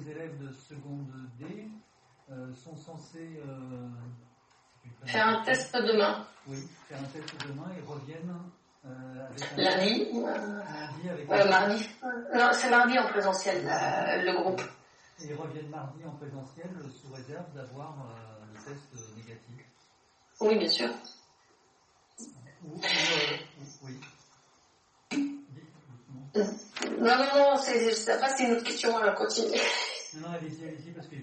les élèves de seconde D sont censés faire un test demain. Oui, faire un test demain et reviennent avec un lundi. Lundi avec mardi. Non, c'est mardi en présentiel, le groupe. Et ils reviennent mardi en présentiel sous réserve d'avoir le test négatif. Oui, bien sûr. Oui. Non, après c'est une autre question, alors continue. Non, allez-y, parce que